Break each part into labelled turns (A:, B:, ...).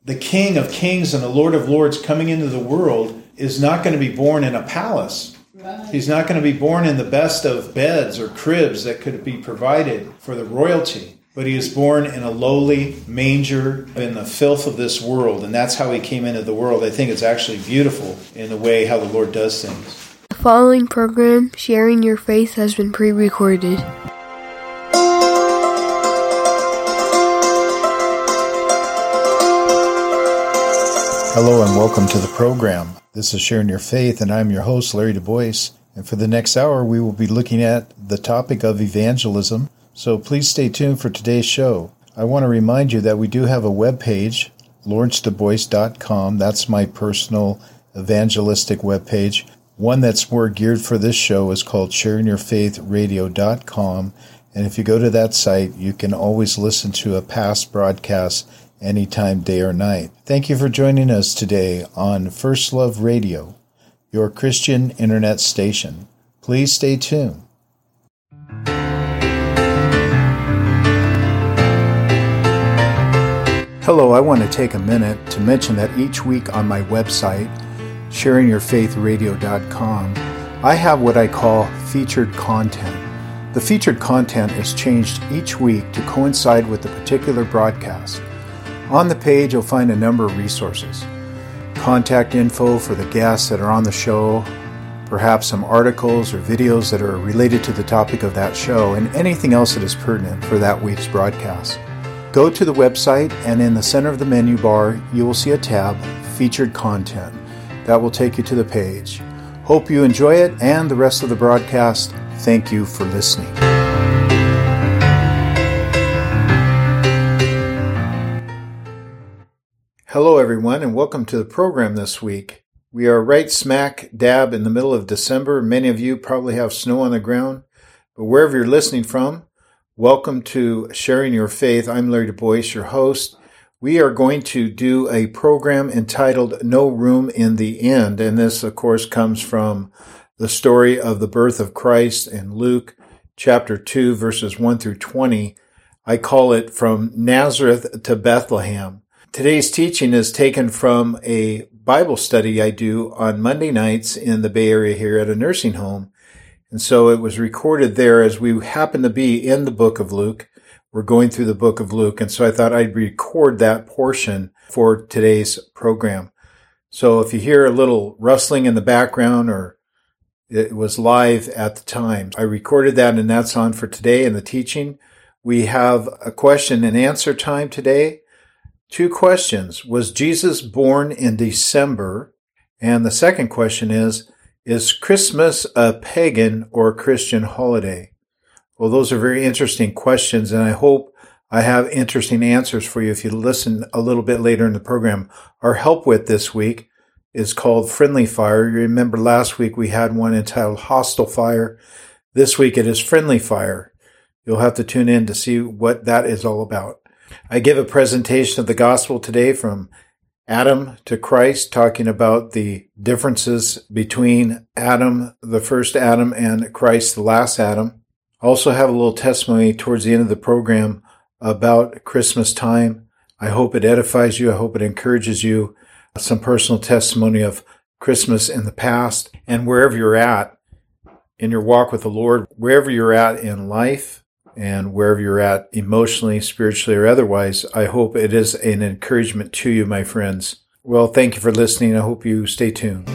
A: the King of Kings and the Lord of Lords coming into the world is not going to be born in a palace. Right. He's not going to be born in the best of beds or cribs that could be provided for the royalty. But he is born in a lowly manger in the filth of this world. And that's how he came into the world. I think it's actually beautiful in the way how the Lord does things.
B: The following program, Sharing Your Faith, has been pre-recorded.
A: Hello and welcome to the program. This is Sharing Your Faith, and I'm your host, Larry Du Bois. And for the next hour, we will be looking at the topic of evangelism. So please stay tuned for today's show. I want to remind you that we do have a webpage, lawrencedubois.com. That's my personal evangelistic webpage. One that's more geared for this show is called sharingyourfaithradio.com. And if you go to that site, you can always listen to a past broadcast anytime, day or night. Thank you for joining us today on First Love Radio, your Christian internet station. Please stay tuned. Hello, I want to take a minute to mention that each week on my website, sharingyourfaithradio.com, I have what I call featured content. The featured content is changed each week to coincide with the particular broadcast. On the page, you'll find a number of resources. Contact info for the guests that are on the show, perhaps some articles or videos that are related to the topic of that show, and anything else that is pertinent for that week's broadcast. Go to the website, and in the center of the menu bar, you will see a tab, Featured Content. That will take you to the page. Hope you enjoy it and the rest of the broadcast. Thank you for listening. Hello, everyone, and welcome to the program this week. We are right smack dab in the middle of December. Many of you probably have snow on the ground, but wherever you're listening from, welcome to Sharing Your Faith. I'm Larry Du Bois, your host. We are going to do a program entitled No Room in the Inn, and this, of course, comes from the story of the birth of Christ in Luke chapter 2, verses 1 through 20. I call it From Nazareth to Bethlehem. Today's teaching is taken from a Bible study I do on Monday nights in the Bay Area here at a nursing home. And so it was recorded there as we happen to be in the book of Luke. We're going through the book of Luke, and so I thought I'd record that portion for today's program. So if you hear a little rustling in the background, or it was live at the time, I recorded that, and that's on for today in the teaching. We have a question and answer time today. 2 questions. Was Jesus born in December? And the second question is Christmas a pagan or Christian holiday? Well, those are very interesting questions, and I hope I have interesting answers for you if you listen a little bit later in the program. Our help with this week is called Friendly Fire. You remember last week we had one entitled Hostile Fire. This week it is Friendly Fire. You'll have to tune in to see what that is all about. I give a presentation of the gospel today from Adam to Christ, talking about the differences between Adam, the first Adam, and Christ, the last Adam. I also have a little testimony towards the end of the program about Christmas time. I hope it edifies you. I hope it encourages you. Some personal testimony of Christmas in the past, and wherever you're at in your walk with the Lord, wherever you're at in life, and wherever you're at emotionally, spiritually, or otherwise, I hope it is an encouragement to you, my friends. Well, thank you for listening. I hope you stay tuned.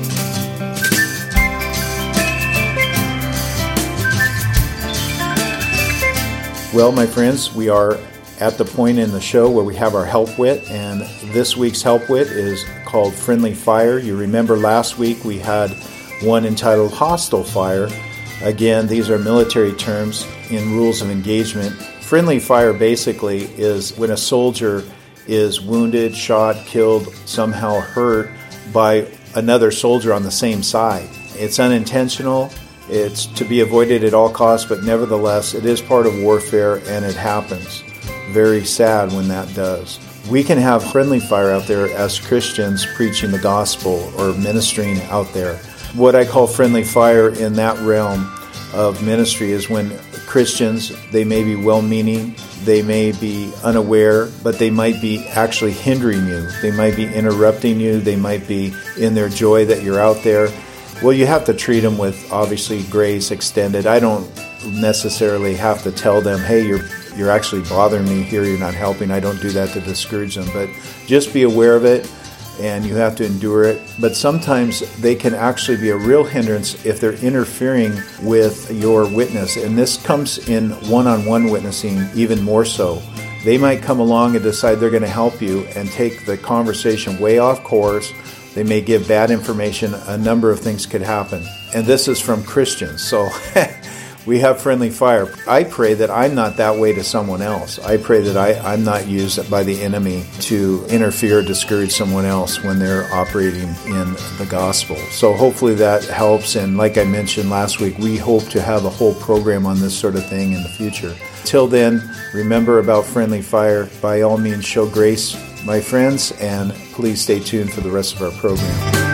A: Well, my friends, we are at the point in the show where we have our help wit, and this week's help wit is called Friendly Fire. You remember last week we had one entitled Hostile Fire. Again, these are military terms in rules of engagement. Friendly fire basically is when a soldier is wounded, shot, killed, somehow hurt by another soldier on the same side. It's unintentional. It's to be avoided at all costs, but nevertheless, it is part of warfare, and it happens. Very sad when that does. We can have friendly fire out there as Christians preaching the gospel or ministering out there. What I call friendly fire in that realm of ministry is when Christians. They may be well-meaning, they may be unaware, but they might be actually hindering you. They might be interrupting you. They might be in their joy that you're out there. Well, you have to treat them with, obviously, grace extended. I don't necessarily have to tell them, hey, you're actually bothering me here, you're not helping. I don't do that to discourage them, but just be aware of it, and you have to endure it. But sometimes they can actually be a real hindrance if they're interfering with your witness, and this comes in one-on-one witnessing even more so. They might come along and decide they're going to help you and take the conversation way off course. They may give bad information. A number of things could happen, and this is from Christians, so we have friendly fire. I pray that I'm not that way to someone else. I pray that I'm not used by the enemy to interfere or discourage someone else when they're operating in the gospel. So hopefully that helps. And like I mentioned last week, we hope to have a whole program on this sort of thing in the future. Till then, remember about friendly fire. By all means, show grace, my friends, and please stay tuned for the rest of our program.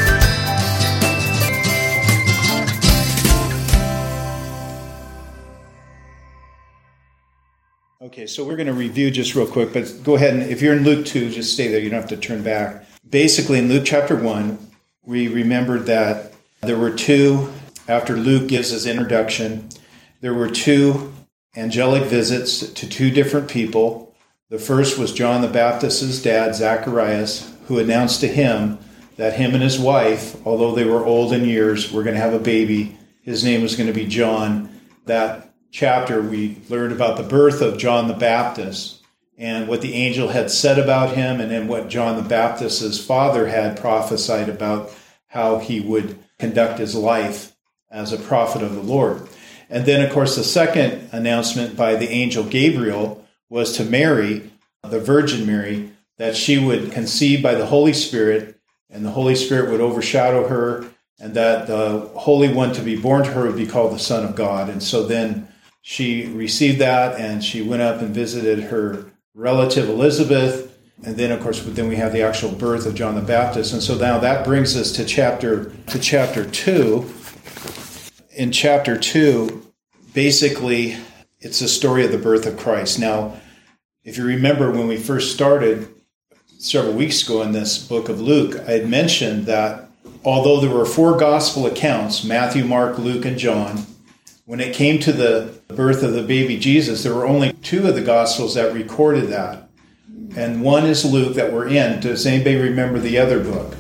A: Okay, so we're going to review just real quick, but go ahead and if you're in Luke 2, just stay there. You don't have to turn back. Basically, in Luke chapter 1, we remembered that there were two, after Luke gives his introduction, there were two angelic visits to two different people. The first was John the Baptist's dad, Zacharias, who announced to him that him and his wife, although they were old in years, were going to have a baby. His name was going to be John. That chapter, we learned about the birth of John the Baptist and what the angel had said about him, and then what John the Baptist's father had prophesied about how he would conduct his life as a prophet of the Lord. And then, of course, the second announcement by the angel Gabriel was to Mary, the Virgin Mary, that she would conceive by the Holy Spirit, and the Holy Spirit would overshadow her, and that the Holy One to be born to her would be called the Son of God. And so then she received that, and she went up and visited her relative Elizabeth. And then, of course, then we have the actual birth of John the Baptist. And so now that brings us to chapter 2. In chapter 2, basically, it's the story of the birth of Christ. Now, if you remember when we first started several weeks ago in this book of Luke, I had mentioned that although there were 4 gospel accounts, Matthew, Mark, Luke, and John, when it came to the birth of the baby Jesus, there were only 2 of the Gospels that recorded that. And one is Luke that we're in. Does anybody remember the other book?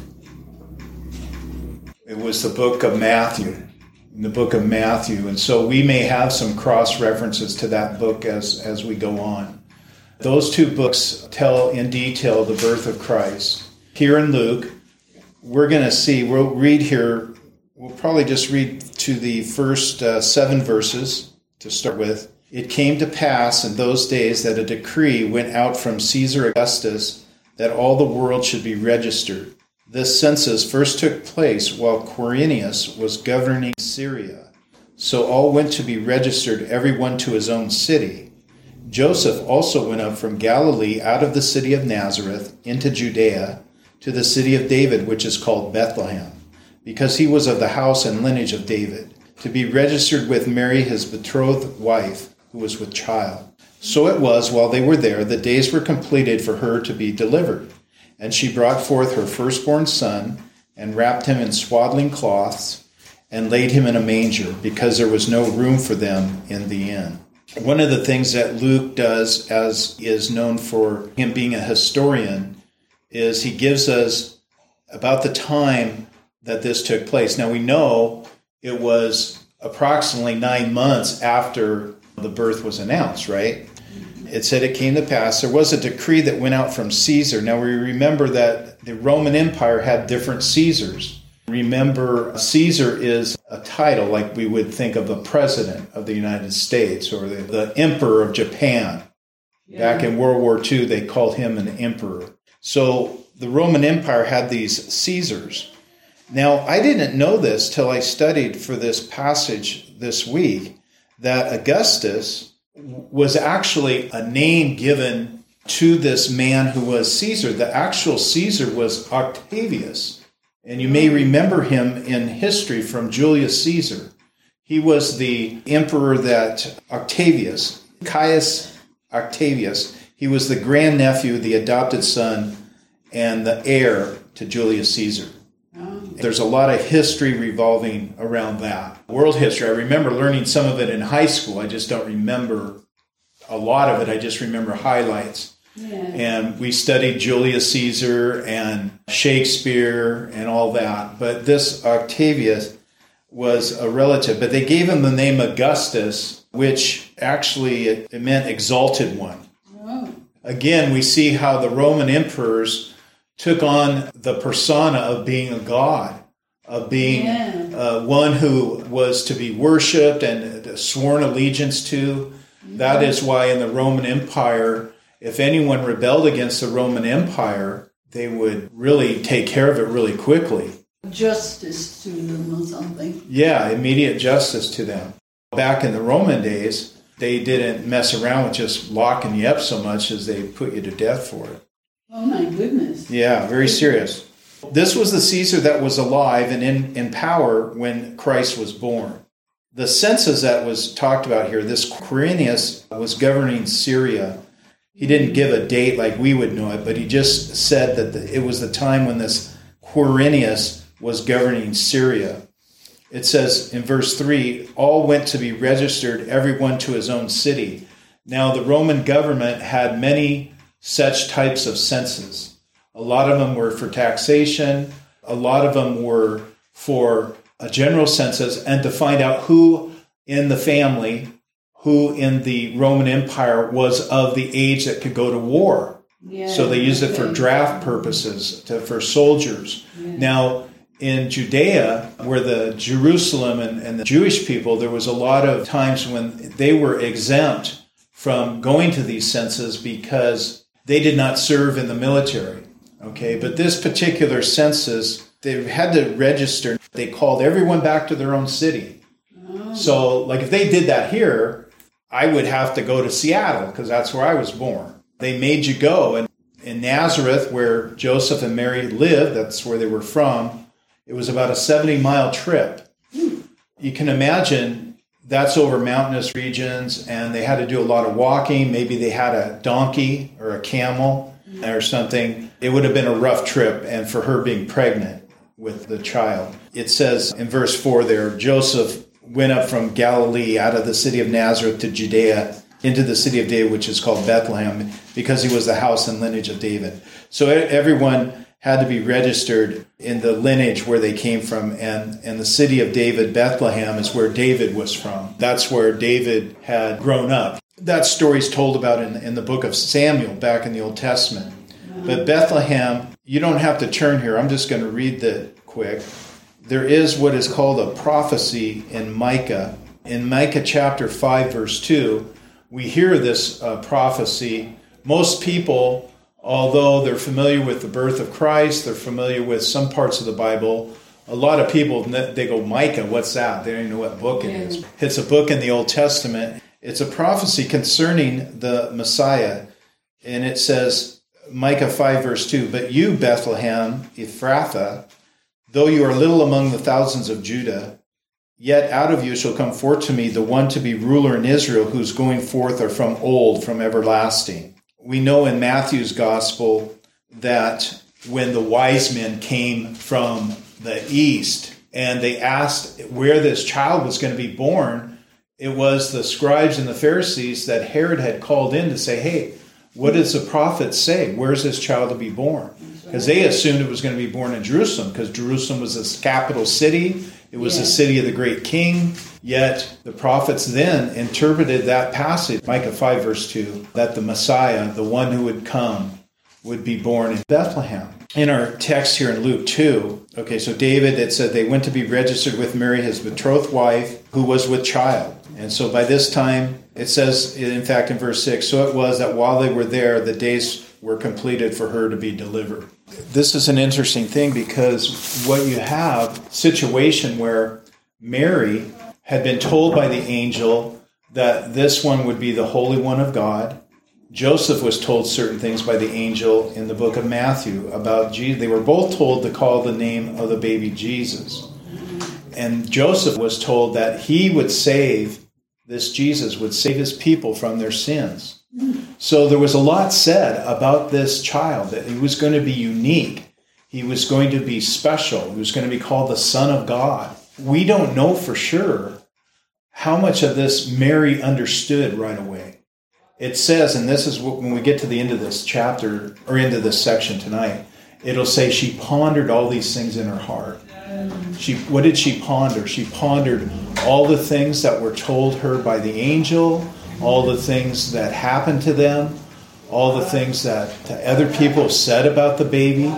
A: It was the book of Matthew. In the book of Matthew. And so we may have some cross-references to that book as we go on. Those 2 books tell in detail the birth of Christ. Here in Luke, we're going to see, we'll read here, we'll probably just read to the first 7 verses to start with. It came to pass in those days that a decree went out from Caesar Augustus that all the world should be registered. This census first took place while Quirinius was governing Syria. So all went to be registered, everyone to his own city. Joseph also went up from Galilee out of the city of Nazareth into Judea to the city of David, which is called Bethlehem, because he was of the house and lineage of David, to be registered with Mary, his betrothed wife, who was with child. So it was, while they were there, the days were completed for her to be delivered. And she brought forth her firstborn son, and wrapped him in swaddling cloths, and laid him in a manger, because there was no room for them in the inn. One of the things that Luke does, as is known for him being a historian, is he gives us about the time that this took place. Now we know it was approximately 9 months after the birth was announced, right? It said it came to pass. There was a decree that went out from Caesar. Now we remember that the Roman Empire had different Caesars. Remember, Caesar is a title like we would think of the President of the United States or the Emperor of Japan. Yeah. Back in World War II, they called him an emperor. So the Roman Empire had these Caesars. Now, I didn't know this till I studied for this passage this week, that Augustus was actually a name given to this man who was Caesar. The actual Caesar was Octavius. And you may remember him in history from Julius Caesar. He was the emperor that Caius Octavius, he was the grandnephew, the adopted son, and the heir to Julius Caesar. There's a lot of history revolving around that. World history, I remember learning some of it in high school. I just don't remember a lot of it. I just remember highlights. Yeah. And we studied Julius Caesar and Shakespeare and all that. But this Octavius was a relative. But they gave him the name Augustus, which actually it meant exalted one. Oh. Again, we see how the Roman emperors took on the persona of being a god, of being one who was to be worshipped and sworn allegiance to. That is why in the Roman Empire, if anyone rebelled against the Roman Empire, they would really take care of it really quickly.
C: Justice to them or something.
A: Yeah, immediate justice to them. Back in the Roman days, they didn't mess around with just locking you up so much as they put you to death for it.
C: Oh my goodness.
A: Yeah, very serious. This was the Caesar that was alive and in power when Christ was born. The census that was talked about here, this Quirinius was governing Syria. He didn't give a date like we would know it, but he just said that it was the time when this Quirinius was governing Syria. It says in verse 3, all went to be registered, everyone to his own city. Now the Roman government had many such types of census. A lot of them were for taxation. A lot of them were for a general census and to find out who in the family, who in the Roman Empire was of the age that could go to war. Yeah, so they used it for draft purposes, for soldiers. Yeah. Now, in Judea, where the Jerusalem and the Jewish people, there was a lot of times when they were exempt from going to these censuses because they did not serve in the military. Okay, but this particular census, they had to register. They called everyone back to their own city. Oh. So, like if they did that here, I would have to go to Seattle because that's where I was born. They made you go. And in Nazareth, where Joseph and Mary lived, that's where they were from, it was about a 70-mile trip. You can imagine that's over mountainous regions, and they had to do a lot of walking. Maybe they had a donkey or a camel or something. It would have been a rough trip, and for her being pregnant with the child. It says in verse 4 there, Joseph went up from Galilee out of the city of Nazareth to Judea into the city of David, which is called Bethlehem, because he was the house and lineage of David. So everyone had to be registered in the lineage where they came from. And the city of David, Bethlehem, is where David was from. That's where David had grown up. That story's told about in the book of Samuel back in the Old Testament. But Bethlehem, you don't have to turn here. I'm just going to read that quick. There is what is called a prophecy in Micah. In Micah chapter 5, verse 2, we hear this prophecy. Most people, although they're familiar with the birth of Christ, they're familiar with some parts of the Bible, a lot of people, they go, Micah, what's that? They don't even know what book it is. It's a book in the Old Testament. It's a prophecy concerning the Messiah. And it says, Micah 5, verse 2, but you, Bethlehem, Ephrathah, though you are little among the thousands of Judah, yet out of you shall come forth to me the one to be ruler in Israel, whose going forth are from old, from everlasting. We know in Matthew's gospel that when the wise men came from the east and they asked where this child was going to be born, it was the scribes and the Pharisees that Herod had called in to say, hey, what does the prophet say? Where's this child to be born? Because they assumed it was going to be born in Jerusalem, because Jerusalem was the capital city. It was the city of the great king. Yet the prophets then interpreted that passage, Micah 5, verse 2, that the Messiah, the one who would come, would be born in Bethlehem. In our text here in Luke 2, okay, so David, it said they went to be registered with Mary, his betrothed wife, who was with child. And so by this time, it says, in fact, in verse 6, so it was that while they were there, the days were completed for her to be delivered. This is an interesting thing because what you have, situation where Mary had been told by the angel that this one would be the Holy One of God. Joseph was told certain things by the angel in the book of Matthew about Jesus. They were both told to call the name of the baby Jesus. And Joseph was told that he would save, this Jesus would save his people from their sins. So there was a lot said about this child, that he was going to be unique. He was going to be special. He was going to be called the Son of God. We don't know for sure how much of this Mary understood right away. It says, and this is when we get to the end of this chapter, or into this section tonight, it'll say she pondered all these things in her heart. What did she ponder? She pondered all the things that were told her by the angel, all the things that happened to them, all the things that other people said about the baby.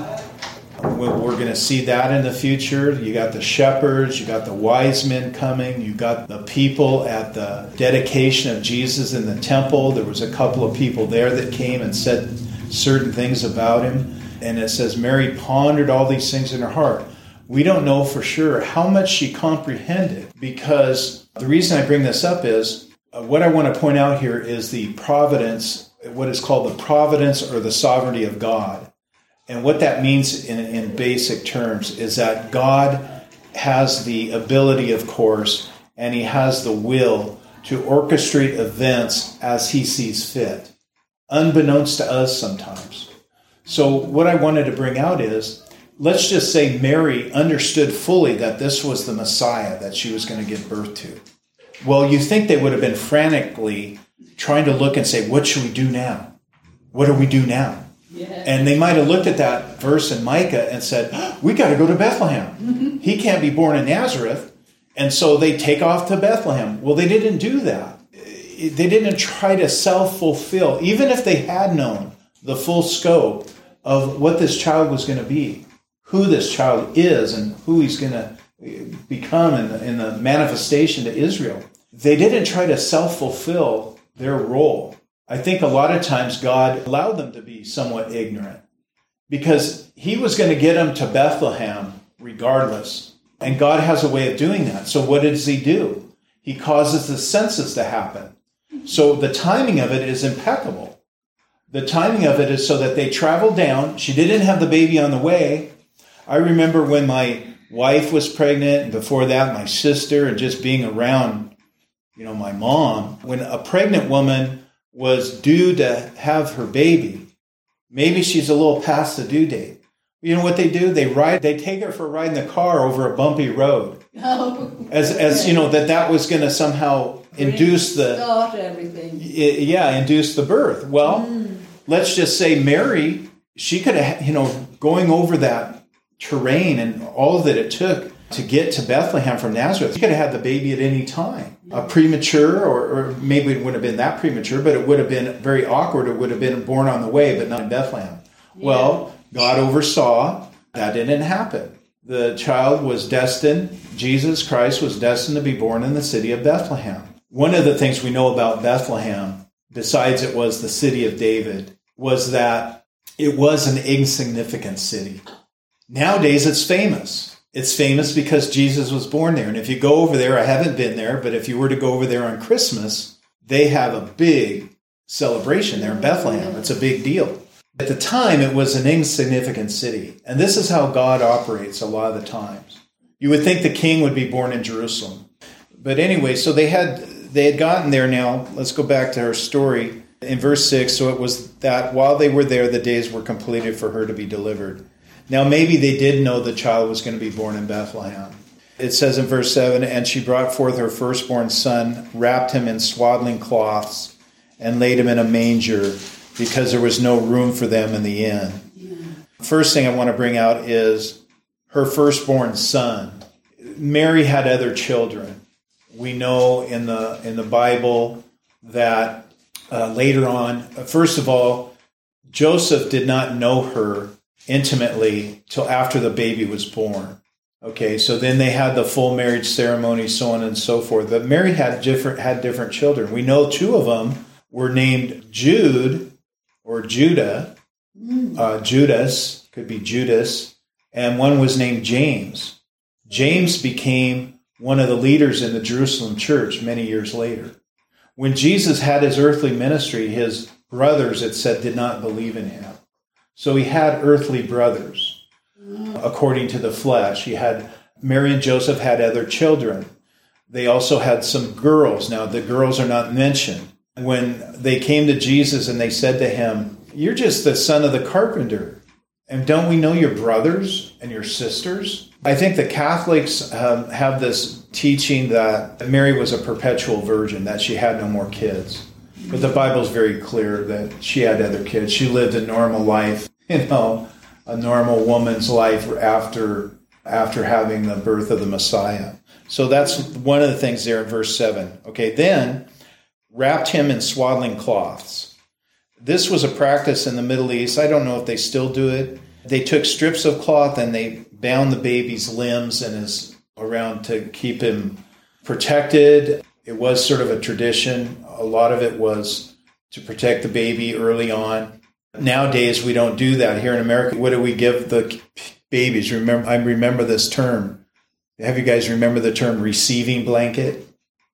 A: We're going to see that in the future. You got the shepherds, you got the wise men coming, you got the people at the dedication of Jesus in the temple. There was a couple of people there that came and said certain things about him. And it says Mary pondered all these things in her heart. We don't know for sure how much she comprehended, because the reason I bring this up is what I want to point out here is the providence, what is called the providence or the sovereignty of God. And what that means in basic terms is that God has the ability, of course, and he has the will to orchestrate events as he sees fit, unbeknownst to us sometimes. So what I wanted to bring out is, let's just say Mary understood fully that this was the Messiah that she was going to give birth to. Well, you think they would have been frantically trying to look and say, what should we do now? What do we do now? Yeah. And they might have looked at that verse in Micah and said, we got to go to Bethlehem. Mm-hmm. He can't be born in Nazareth. And so they take off to Bethlehem. Well, they didn't do that. They didn't try to self-fulfill, even if they had known the full scope of what this child was going to be, who this child is, and who he's going to become in the manifestation to Israel. They didn't try to self-fulfill their role. I think a lot of times God allowed them to be somewhat ignorant because he was going to get them to Bethlehem regardless. And God has a way of doing that. So what does he do? He causes the census to happen. So the timing of it is impeccable. The timing of it is so that they travel down. She didn't have the baby on the way. I remember when my wife was pregnant, and before that my sister, and just being around, my mom. When a pregnant woman was due to have her baby, maybe she's a little past the due date. You know what they do? They take her for a ride in the car over a bumpy road. Oh. As that was going to somehow induce induce the birth. Well, let's just say Mary, she could have, going over that terrain and all that it took to get to Bethlehem from Nazareth, she could have had the baby at any time. Premature, or maybe it wouldn't have been that premature, but it would have been very awkward. It would have been born on the way, but not in Bethlehem. Yeah. Well, God oversaw that didn't happen. The child was destined, Jesus Christ was destined to be born in the city of Bethlehem. One of the things we know about Bethlehem, besides it was the city of David, was that it was an insignificant city. Nowadays, it's famous. It's famous because Jesus was born there. And if you go over there, I haven't been there, but if you were to go over there on Christmas, they have a big celebration there in Bethlehem. It's a big deal. At the time, it was an insignificant city. And this is how God operates a lot of the times. You would think the king would be born in Jerusalem. But anyway, so they had gotten there now. Let's go back to her story. In verse 6, so it was that while they were there, the days were completed for her to be delivered. Now, maybe they did know the child was going to be born in Bethlehem. It says in verse 7, and she brought forth her firstborn son, wrapped him in swaddling cloths, and laid him in a manger, because there was no room for them in the inn. Yeah. First thing I want to bring out is her firstborn son. Mary had other children. We know in the Bible that later on, first of all, Joseph did not know her intimately till after the baby was born. Okay, so then they had the full marriage ceremony, so on and so forth. But Mary had different children. We know two of them were named Jude or Judah, Judas, could be Judas, and one was named James. James became one of the leaders in the Jerusalem church many years later. When Jesus had his earthly ministry, his brothers, it said, did not believe in him. So he had earthly brothers, according to the flesh. He had Mary and Joseph had other children. They also had some girls. Now, the girls are not mentioned. When they came to Jesus and they said to him, "You're just the son of the carpenter. And don't we know your brothers and your sisters?" I think the Catholics have this teaching that Mary was a perpetual virgin, that she had no more kids. But the Bible's very clear that she had other kids. She lived a normal life, a normal woman's life after having the birth of the Messiah. So that's one of the things there in verse 7. Okay, then wrapped him in swaddling cloths. This was a practice in the Middle East. I don't know if they still do it. They took strips of cloth and they bound the baby's limbs and his around to keep him protected. It was sort of a tradition. A lot of it was to protect the baby early on. Nowadays, we don't do that. Here in America, what do we give the babies? I remember this term. Have you guys remember the term receiving blanket?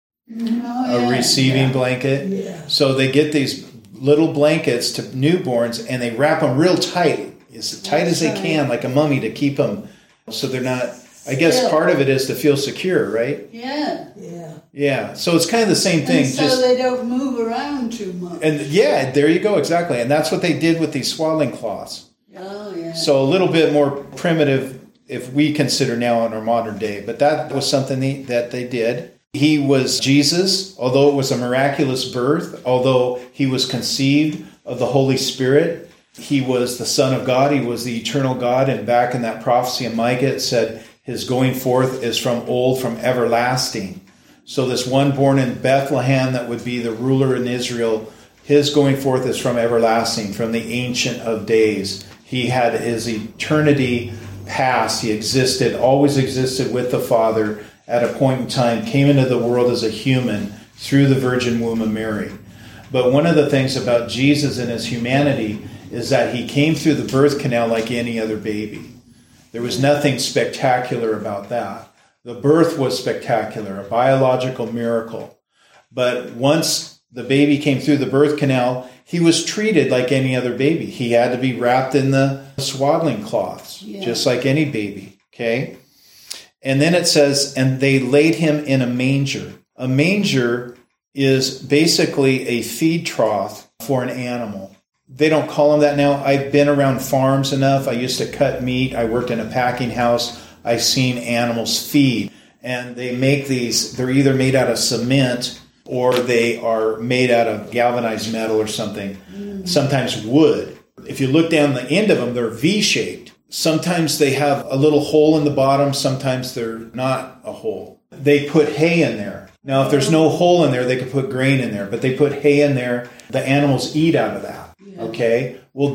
A: A receiving blanket?
C: Yeah.
A: So they get these little blankets to newborns and they wrap them real tight, as tight as they can, like a mummy, to keep them so they're not, I guess part of it is to feel secure, right?
C: Yeah.
A: Yeah. So it's kind of the same thing.
C: And so they don't move around too much.
A: And yeah, there you go, exactly. And that's what they did with these swaddling cloths.
C: Oh, yeah.
A: So a little bit more primitive if we consider now in our modern day. But that was something that they did. He was Jesus, although it was a miraculous birth, although he was conceived of the Holy Spirit. He was the Son of God. He was the eternal God. And back in that prophecy in Micah, it said his going forth is from old, from everlasting. So this one born in Bethlehem that would be the ruler in Israel, his going forth is from everlasting, from the Ancient of Days. He had his eternity past. He existed, always existed with the Father at a point in time, came into the world as a human through the virgin womb of Mary. But one of the things about Jesus and his humanity is that he came through the birth canal like any other baby. There was nothing spectacular about that. The birth was spectacular, a biological miracle. But once the baby came through the birth canal, he was treated like any other baby. He had to be wrapped in the swaddling cloths, just like any baby, okay? And then it says, and they laid him in a manger. A manger is basically a feed trough for an animal. They don't call them that now. I've been around farms enough. I used to cut meat. I worked in a packing house. I've seen animals feed. And they make these, they're either made out of cement or they are made out of galvanized metal or something. Sometimes wood. If you look down the end of them, they're V-shaped. Sometimes they have a little hole in the bottom. Sometimes they're not a hole. They put hay in there. Now, if there's no hole in there, they could put grain in there. But they put hay in there. The animals eat out of that. Okay? Well,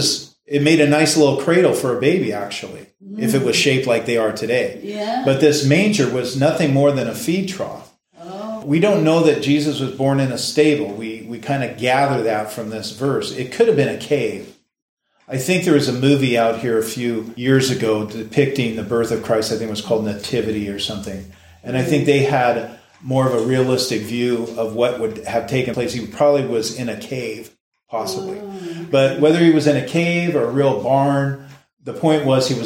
A: it made a nice little cradle for a baby, actually, if it was shaped like they are today.
C: Yeah.
A: But this manger was nothing more than a feed trough.
C: Oh.
A: We don't know that Jesus was born in a stable. We kind of gather that from this verse. It could have been a cave. I think there was a movie out here a few years ago depicting the birth of Christ. I think it was called Nativity or something. And I think they had more of a realistic view of what would have taken place. He probably was in a cave, possibly. But whether he was in a cave or a real barn, the point was he was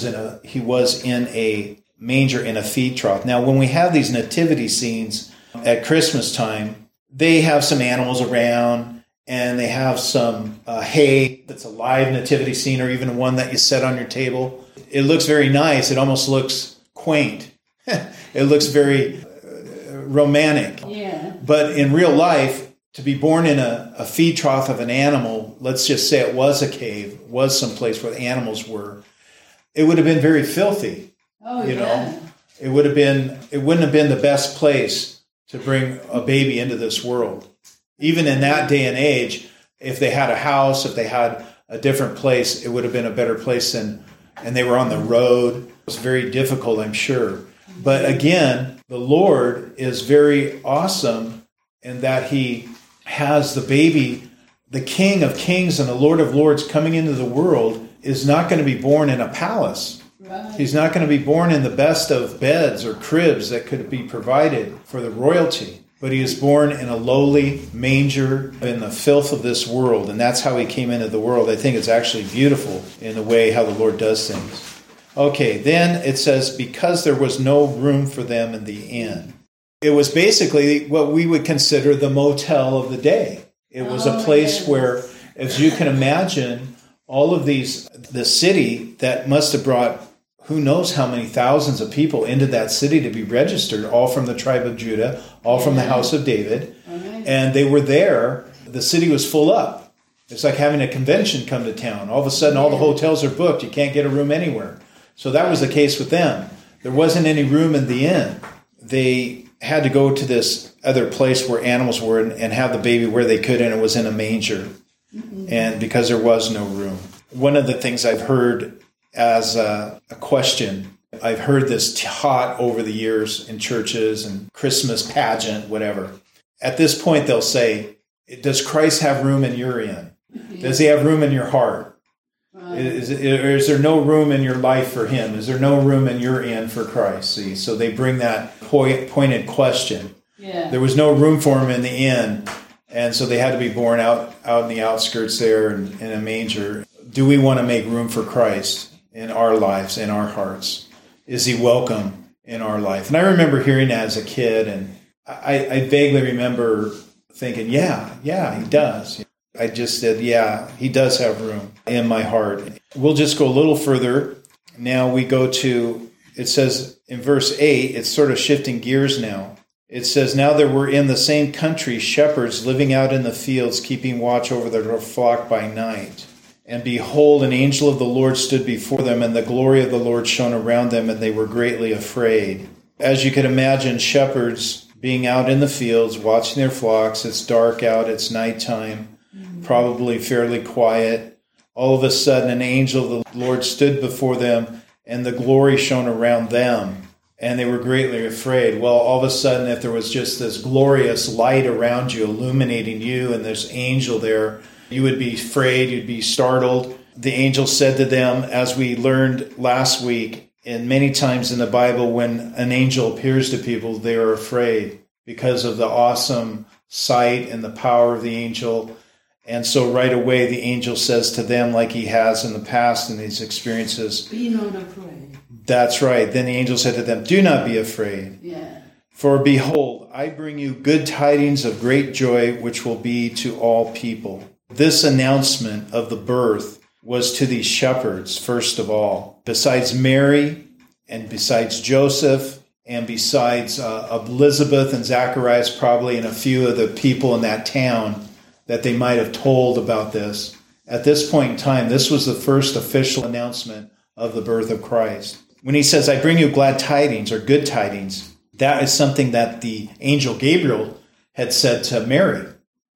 A: in a manger in a feed trough. Now, when we have these nativity scenes at Christmas time, they have some animals around and they have some hay that's a live nativity scene or even one that you set on your table. It looks very nice. It almost looks quaint. It looks very romantic.
C: Yeah.
A: But in real life, to be born in a feed trough of an animal, let's just say it was a cave, was some place where the animals were, it would have been very filthy.
C: Oh,
A: you know, it wouldn't have been the best place to bring a baby into this world. Even in that day and age, if they had a house, if they had a different place, it would have been a better place and they were on the road. It was very difficult, I'm sure. But again, the Lord is very awesome in that he has the baby, the King of Kings and the Lord of Lords coming into the world is not going to be born in a palace.
C: Right.
A: He's not going to be born in the best of beds or cribs that could be provided for the royalty. But he is born in a lowly manger in the filth of this world. And that's how he came into the world. I think it's actually beautiful in the way how the Lord does things. Okay, then it says, because there was no room for them in the inn. It was basically what we would consider the motel of the day. It was a place where, as you can imagine, all of the city that must have brought who knows how many thousands of people into that city to be registered, all from the tribe of Judah, all from the house of David. And they were there. The city was full up. It's like having a convention come to town. All of a sudden, all the hotels are booked. You can't get a room anywhere. So that was the case with them. There wasn't any room in the inn. They had to go to this other place where animals were and have the baby where they could, and it was in a manger. And because there was no room. One of the things I've heard as a question, I've heard this taught over the years in churches and Christmas pageant, whatever. At this point, they'll say, does Christ have room in your inn? Does he have room in your heart? Is there no room in your life for him? Is there no room in your inn for Christ? See, so they bring that pointed question. Yeah. There was no room for him in the inn, and so they had to be born out in the outskirts there in a manger. Do we want to make room for Christ in our lives, in our hearts? Is he welcome in our life? And I remember hearing that as a kid, and I vaguely remember thinking, yeah, he does. I just said, yeah, he does have room in my heart. We'll just go a little further. Now we go to, it says in verse 8, it's sort of shifting gears now. It says, now there were in the same country shepherds living out in the fields, keeping watch over their flock by night. And behold, an angel of the Lord stood before them, and the glory of the Lord shone around them, and they were greatly afraid. As you can imagine, shepherds being out in the fields, watching their flocks. It's dark out, it's nighttime, probably fairly quiet. All of a sudden, an angel of the Lord stood before them, and the glory shone around them, and they were greatly afraid. Well, all of a sudden, if there was just this glorious light around you, illuminating you, and this angel there, you would be afraid, you'd be startled. The angel said to them, as we learned last week, and many times in the Bible, when an angel appears to people, they are afraid because of the awesome sight and the power of the angel. And so right away, the angel says to them, like he has in the past in these experiences,
C: be not afraid.
A: That's right. Then the angel said to them, do not be afraid.
C: Yeah.
A: For behold, I bring you good tidings of great joy, which will be to all people. This announcement of the birth was to these shepherds, first of all. Besides Mary, and besides Joseph, and besides Elizabeth and Zacharias, probably, and a few of the people in that town that they might have told about this. At this point in time, this was the first official announcement of the birth of Christ. When he says, I bring you glad tidings or good tidings, that is something that the angel Gabriel had said to Mary.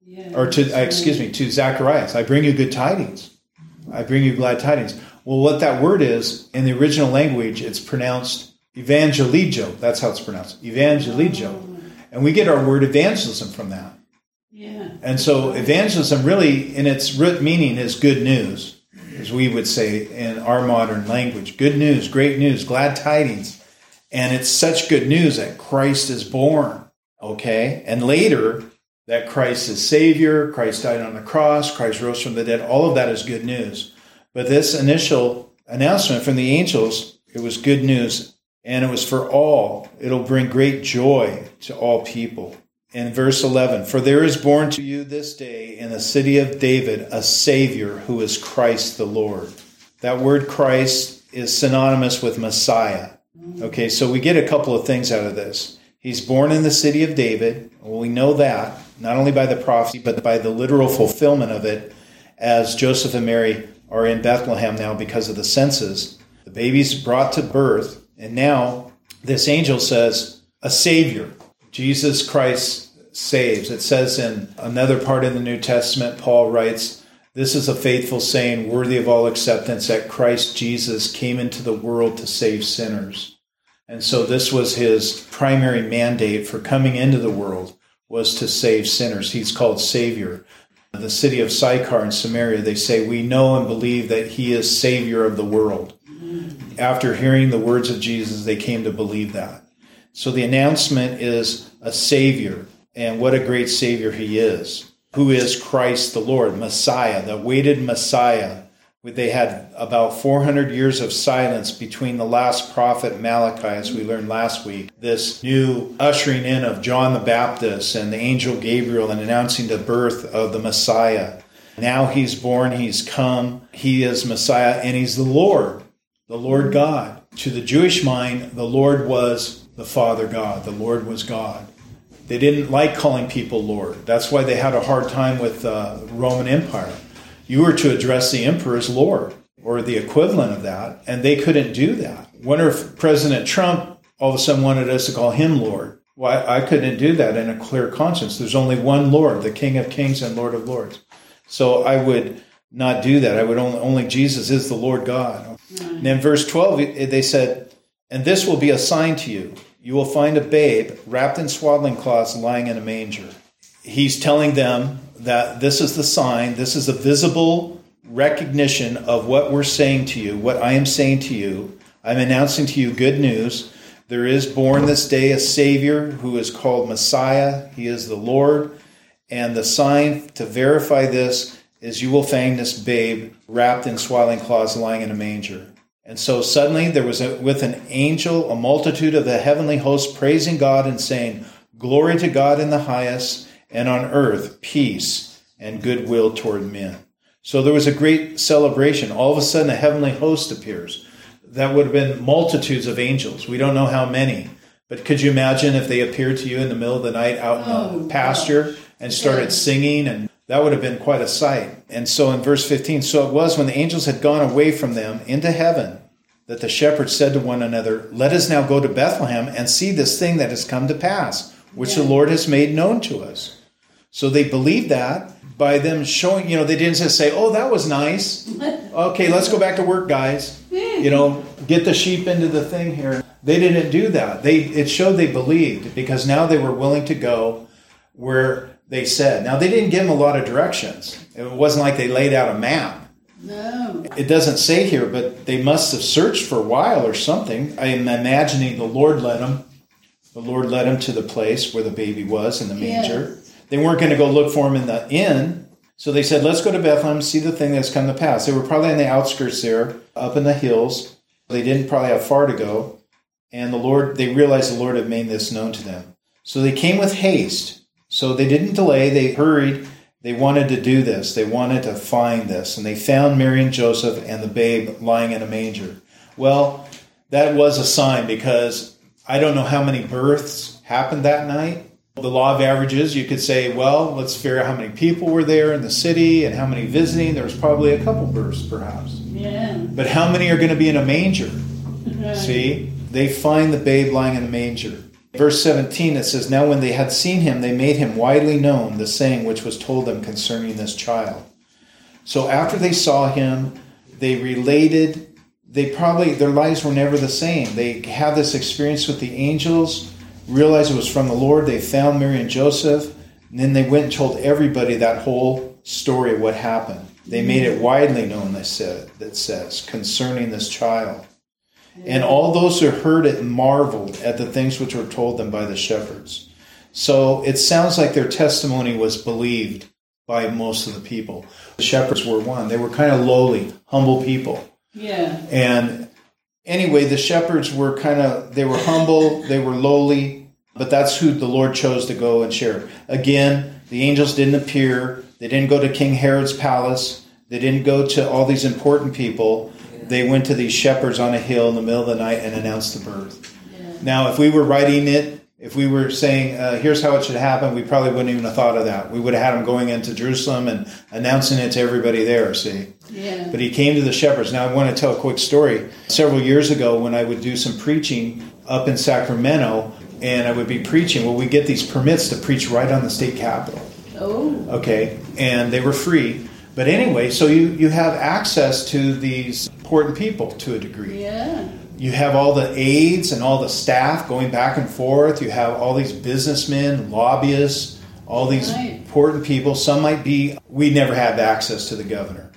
A: To Zacharias. I bring you good tidings. I bring you glad tidings. Well, what that word is, in the original language, it's pronounced evangelizo. That's how it's pronounced. Evangelizo. And we get our word evangelism from that.
C: Yeah.
A: And so evangelism really, in its root meaning, is good news, as we would say in our modern language. Good news, great news, glad tidings. And it's such good news that Christ is born, okay? And later, that Christ is Savior, Christ died on the cross, Christ rose from the dead. All of that is good news. But this initial announcement from the angels, it was good news, and it was for all. It'll bring great joy to all people. In verse 11, for there is born to you this day in the city of David a Savior who is Christ the Lord. That word Christ is synonymous with Messiah. Okay, so we get a couple of things out of this. He's born in the city of David. Well, we know that, not only by the prophecy, but by the literal fulfillment of it, as Joseph and Mary are in Bethlehem now because of the census. The baby's brought to birth, and now this angel says, a Savior. Jesus Christ saves. It says in another part in the New Testament, Paul writes, this is a faithful saying, worthy of all acceptance, that Christ Jesus came into the world to save sinners. And so this was his primary mandate for coming into the world, was to save sinners. He's called Savior. The city of Sychar in Samaria, they say, we know and believe that he is Savior of the world. After hearing the words of Jesus, they came to believe that. So the announcement is a Savior, and what a great Savior he is, who is Christ the Lord, Messiah, the awaited Messiah, They had about 400 years of silence between the last prophet Malachi, as we learned last week, this new ushering in of John the Baptist and the angel Gabriel and announcing the birth of the Messiah. Now he's born, he's come, he is Messiah, and he's the Lord God. To the Jewish mind, the Lord was the Father God. The Lord was God. They didn't like calling people Lord. That's why they had a hard time with the Roman Empire. You were to address the emperor as Lord, or the equivalent of that, and they couldn't do that. Wonder if President Trump all of a sudden wanted us to call him Lord. Why, I couldn't do that in a clear conscience. There's only one Lord, the King of Kings and Lord of Lords. So I would not do that. I would only Jesus is the Lord God. And in verse 12, they said, "And this will be a sign to you. You will find a babe wrapped in swaddling cloths lying in a manger." He's telling them that this is the sign, this is a visible recognition of what we're saying to you, what I am saying to you. I'm announcing to you good news. There is born this day a Savior who is called Messiah. He is the Lord. And the sign to verify this is you will find this babe wrapped in swaddling cloths lying in a manger. And so suddenly there was with an angel a multitude of the heavenly host praising God and saying, "Glory to God in the highest, and on earth peace and goodwill toward men." So there was a great celebration. All of a sudden a heavenly host appears. That would have been multitudes of angels. We don't know how many. But could you imagine if they appeared to you in the middle of the night out in the pasture and started singing? And that would have been quite a sight. And so in verse 15, "So it was when the angels had gone away from them into heaven that the shepherds said to one another, 'Let us now go to Bethlehem and see this thing that has come to pass, which the Lord has made known to us.'" So they believed that by them showing, they didn't just say, "Oh, that was nice. Okay, let's go back to work, guys. Get the sheep into the thing here." They didn't do that. It showed they believed because now they were willing to go where they said. Now, they didn't give them a lot of directions. It wasn't like they laid out a map.
C: No.
A: It doesn't say here, but they must have searched for a while or something. I am imagining the Lord led them. The Lord led them to the place where the baby was in the manger.
C: Yes.
A: They weren't going to go look for him in the inn. So they said, "Let's go to Bethlehem, see the thing that's come to pass." They were probably on the outskirts there, up in the hills. They didn't probably have far to go. And they realized the Lord had made this known to them. So they came with haste. So they didn't delay. They hurried. They wanted to do this. They wanted to find this. And they found Mary and Joseph and the babe lying in a manger. Well, that was a sign because I don't know how many births happened that night. The law of averages, you could say, well, let's figure out how many people were there in the city and how many visiting. There was probably a couple births, perhaps.
C: Yeah.
A: But how many are going to be in a manger?
C: Right.
A: See? They find the babe lying in a manger. Verse 17, it says, "Now when they had seen him, they made him widely known, the saying which was told them concerning this child." So after they saw him, they related, their lives were never the same. They had this experience with the angels, realized it was from the Lord. They found Mary and Joseph, and then they went and told everybody that whole story of what happened. They made it widely known, that says, concerning this child. And all those who heard it marveled at the things which were told them by the shepherds. So it sounds like their testimony was believed by most of the people. The shepherds were one. They were kind of lowly, humble people.
C: Yeah.
A: And anyway, the shepherds were they were humble, they were lowly, but that's who the Lord chose to go and share. Again, the angels didn't appear. They didn't go to King Herod's palace. They didn't go to all these important people. They went to these shepherds on a hill in the middle of the night and announced the birth.
C: Yeah.
A: Now, if we were writing it, if we were saying, here's how it should happen, we probably wouldn't even have thought of that. We would have had him going into Jerusalem and announcing it to everybody there, see?
C: Yeah.
A: But he came to the shepherds. Now, I want to tell a quick story. Several years ago, when I would do some preaching up in Sacramento, and I would be preaching, well, we get these permits to preach right on the state capitol.
C: Oh.
A: Okay, and they were free. But anyway, so you have access to these important people to a degree.
C: Yeah.
A: You have all the aides and all the staff going back and forth. You have all these businessmen, lobbyists, all these important people. Some might be, we never had access to the governor.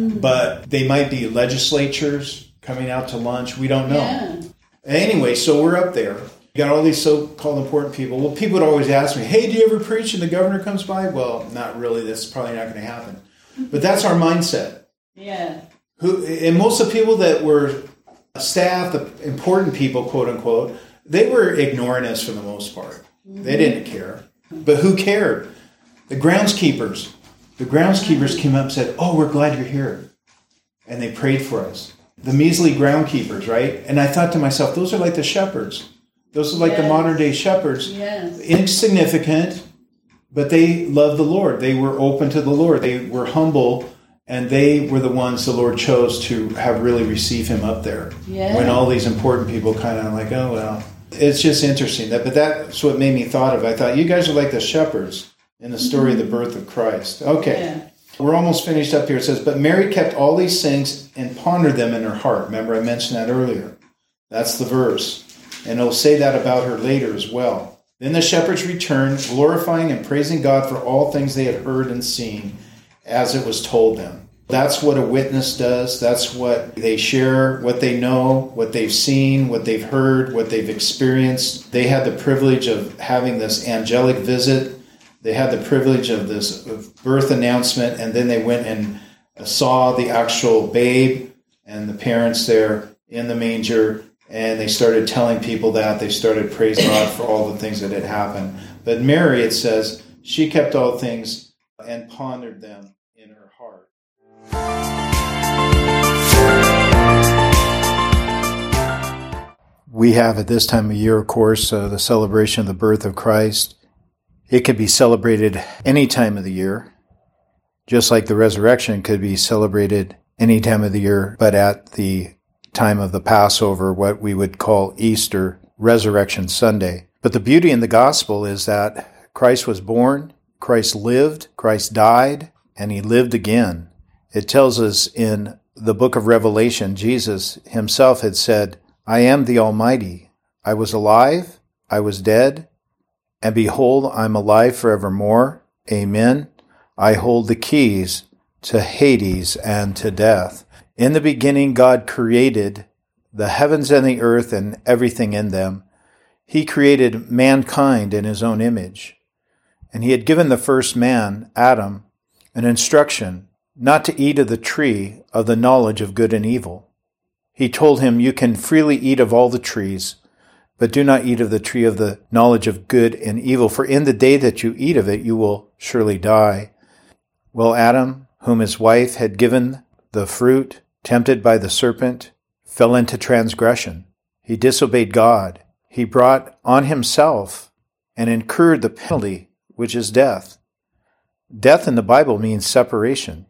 A: But they might be legislatures coming out to lunch. We don't know.
C: Yeah.
A: Anyway, so we're up there. You got all these so-called important people. Well, people would always ask me, "Hey, do you ever preach and the governor comes by?" Well, not really. That's probably not going to happen. But that's our mindset.
C: Yeah.
A: And most of the people that were staff, the important people, quote unquote, they were ignoring us for the most part. They didn't care. But who cared? The groundskeepers. The groundskeepers came up and said, "Oh, we're glad you're here." And they prayed for us. The measly groundkeepers, right? And I thought to myself, those are like the shepherds. Those are like the modern day shepherds.
C: Yes.
A: Insignificant, but they loved the Lord. They were open to the Lord. They were humble, and they were the ones the Lord chose to have really receive him up there.
C: Yeah.
A: When all these important people kind of like, oh, well. It's just interesting. But that's what made me thought of. I thought, you guys are like the shepherds in the story of the birth of Christ. Okay.
C: Yeah.
A: We're almost finished up here. It says, but Mary kept all these things and pondered them in her heart. Remember, I mentioned that earlier. That's the verse. And it'll say that about her later as well. Then the shepherds returned, glorifying and praising God for all things they had heard and seen, as it was told them. That's what a witness does. That's what they share, what they know, what they've seen, what they've heard, what they've experienced. They had the privilege of having this angelic visit. They had the privilege of this birth announcement, and then they went and saw the actual babe and the parents there in the manger, and they started telling people that. They started praising God for all the things that had happened. But Mary, it says, she kept all things and pondered them in her heart. We have at this time of year, of course, the celebration of the birth of Christ. It could be celebrated any time of the year, just like the resurrection could be celebrated any time of the year, but at the time of the Passover, what we would call Easter, Resurrection Sunday. But the beauty in the gospel is that Christ was born, Christ lived, Christ died, and he lived again. It tells us in the book of Revelation, Jesus himself had said, I am the Almighty. I was alive, I was dead, and behold, I'm alive forevermore. Amen. I hold the keys to Hades and to death. In the beginning, God created the heavens and the earth and everything in them. He created mankind in his own image. And he had given the first man, Adam, an instruction not to eat of the tree of the knowledge of good and evil. He told him, you can freely eat of all the trees, but do not eat of the tree of the knowledge of good and evil, for in the day that you eat of it, you will surely die. Well, Adam, whom his wife had given the fruit, tempted by the serpent, fell into transgression. He disobeyed God. He brought on himself and incurred the penalty, which is death. Death in the Bible means separation,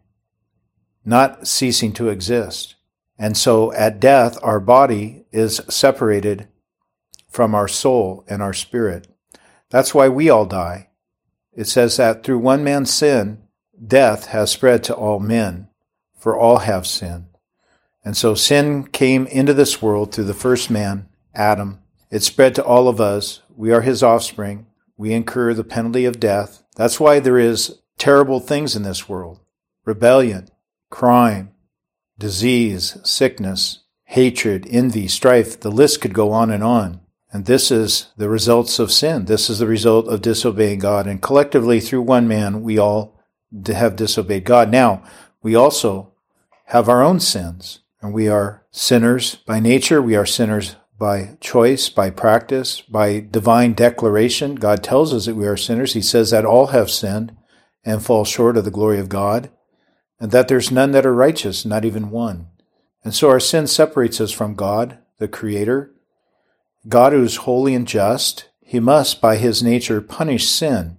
A: not ceasing to exist. And so at death, our body is separated from our soul and our spirit. That's why we all die. It says that through one man's sin, death has spread to all men, for all have sinned. And so sin came into this world through the first man, Adam. It spread to all of us. We are his offspring. We incur the penalty of death. That's why there is terrible things in this world. Rebellion, crime, disease, sickness, hatred, envy, strife. The list could go on and on. And this is the results of sin. This is the result of disobeying God. And collectively, through one man, we all have disobeyed God. Now, we also have our own sins. And we are sinners by nature. We are sinners by choice, by practice, by divine declaration. God tells us that we are sinners. He says that all have sinned and fall short of the glory of God, and that there's none that are righteous, not even one. And so our sin separates us from God, the Creator. God who is holy and just, he must, by his nature, punish sin.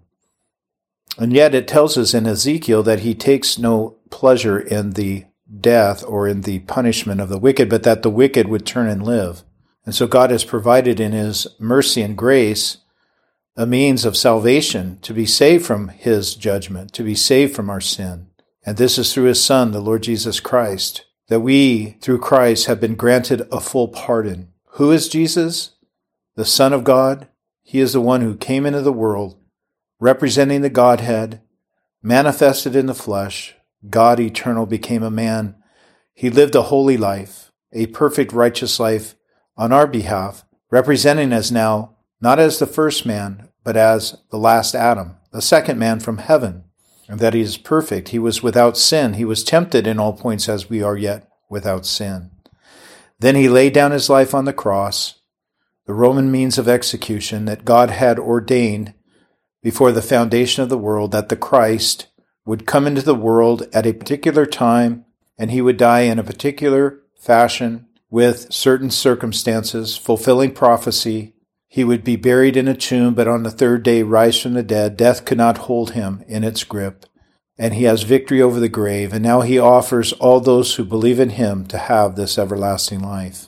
A: And yet it tells us in Ezekiel that he takes no pleasure in the death or in the punishment of the wicked, but that the wicked would turn and live. And so God has provided in his mercy and grace a means of salvation to be saved from his judgment, to be saved from our sin. And this is through his Son, the Lord Jesus Christ, that we, through Christ, have been granted a full pardon. Who is Jesus? The Son of God. He is the one who came into the world, representing the Godhead, manifested in the flesh. God eternal became a man. He lived a holy life, a perfect righteous life on our behalf, representing us now, not as the first man, but as the last Adam, the second man from heaven, and that he is perfect. He was without sin. He was tempted in all points as we are, yet without sin. Then he laid down his life on the cross, the Roman means of execution that God had ordained before the foundation of the world, that the Christ would come into the world at a particular time, and he would die in a particular fashion with certain circumstances, fulfilling prophecy. He would be buried in a tomb, but on the third day rise from the dead. Death could not hold him in its grip, and he has victory over the grave. And now he offers all those who believe in him to have this everlasting life.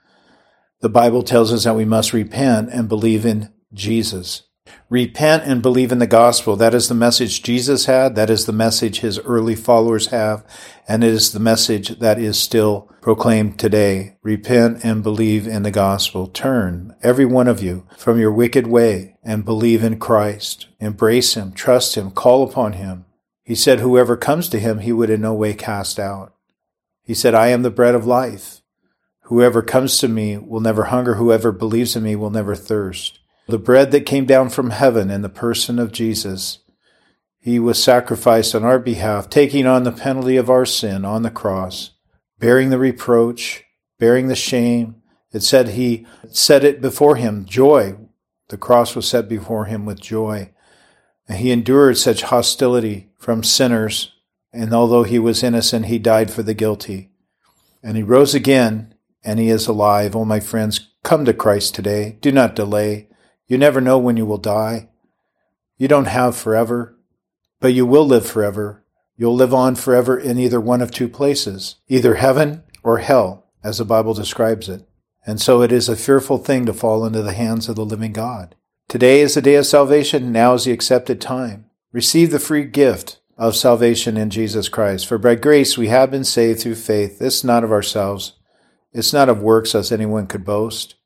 A: The Bible tells us that we must repent and believe in Jesus. Repent and believe in the gospel. That is the message Jesus had. That is the message his early followers have. And it is the message that is still proclaimed today. Repent and believe in the gospel. Turn, every one of you, from your wicked way and believe in Christ. Embrace him, trust him, call upon him. He said whoever comes to him, he would in no way cast out. He said, I am the bread of life. Whoever comes to me will never hunger. Whoever believes in me will never thirst. The bread that came down from heaven in the person of Jesus, he was sacrificed on our behalf, taking on the penalty of our sin on the cross, bearing the reproach, bearing the shame. It said he set it before him, joy. The cross was set before him with joy. And he endured such hostility from sinners, and although he was innocent, he died for the guilty. And he rose again, and he is alive. Oh, my friends, come to Christ today. Do not delay. You never know when you will die. You don't have forever, but you will live forever. You'll live on forever in either one of two places, either heaven or hell, as the Bible describes it. And so it is a fearful thing to fall into the hands of the living God. Today is the day of salvation. Now is the accepted time. Receive the free gift of salvation in Jesus Christ. For by grace we have been saved through faith. This is not of ourselves. It's not of works as anyone could boast.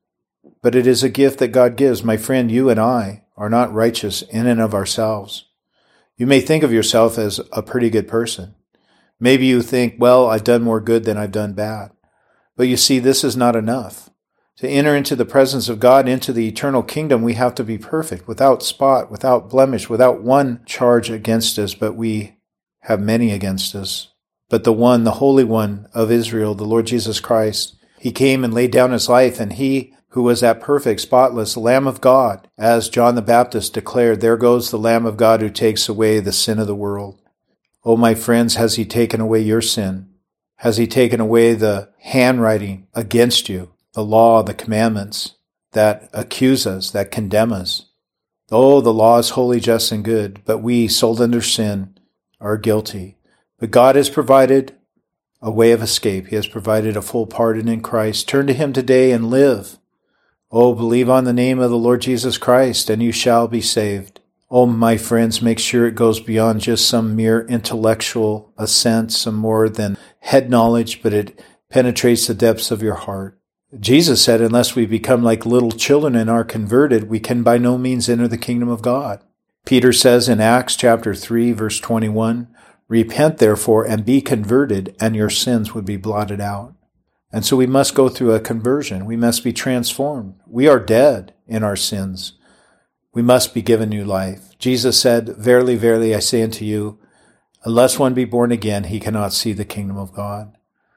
A: But it is a gift that God gives. My friend, you and I are not righteous in and of ourselves. You may think of yourself as a pretty good person. Maybe you think, well, I've done more good than I've done bad. But you see, this is not enough. To enter into the presence of God, into the eternal kingdom, we have to be perfect, without spot, without blemish, without one charge against us, but we have many against us. But the one, the Holy One of Israel, the Lord Jesus Christ, he came and laid down his life, and he who was that perfect, spotless Lamb of God, as John the Baptist declared, there goes the Lamb of God who takes away the sin of the world. Oh, my friends, has he taken away your sin? Has he taken away the handwriting against you, the law, the commandments that accuse us, that condemn us? Oh, the law is holy, just, and good, but we, sold under sin, are guilty. But God has provided a way of escape. He has provided a full pardon in Christ. Turn to him today and live. Oh, believe on the name of the Lord Jesus Christ, and you shall be saved. Oh, my friends, make sure it goes beyond just some mere intellectual assent, some more than head knowledge, but it penetrates the depths of your heart. Jesus said, unless we become like little children and are converted, we can by no means enter the kingdom of God. Peter says in Acts chapter 3, verse 21, repent therefore and be converted, and your sins would be blotted out. And so we must go through a conversion. We must be transformed. We are dead in our sins. We must be given new life. Jesus said, verily, verily, I say unto you, unless one be born again, he cannot see the kingdom of God.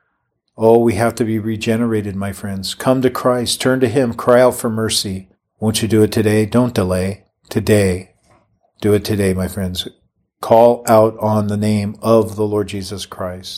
A: Oh, we have to be regenerated, my friends. Come to Christ. Turn to him. Cry out for mercy. Won't you do it today? Don't delay. Today. Do it today, my friends. Call out on the name of the Lord Jesus Christ.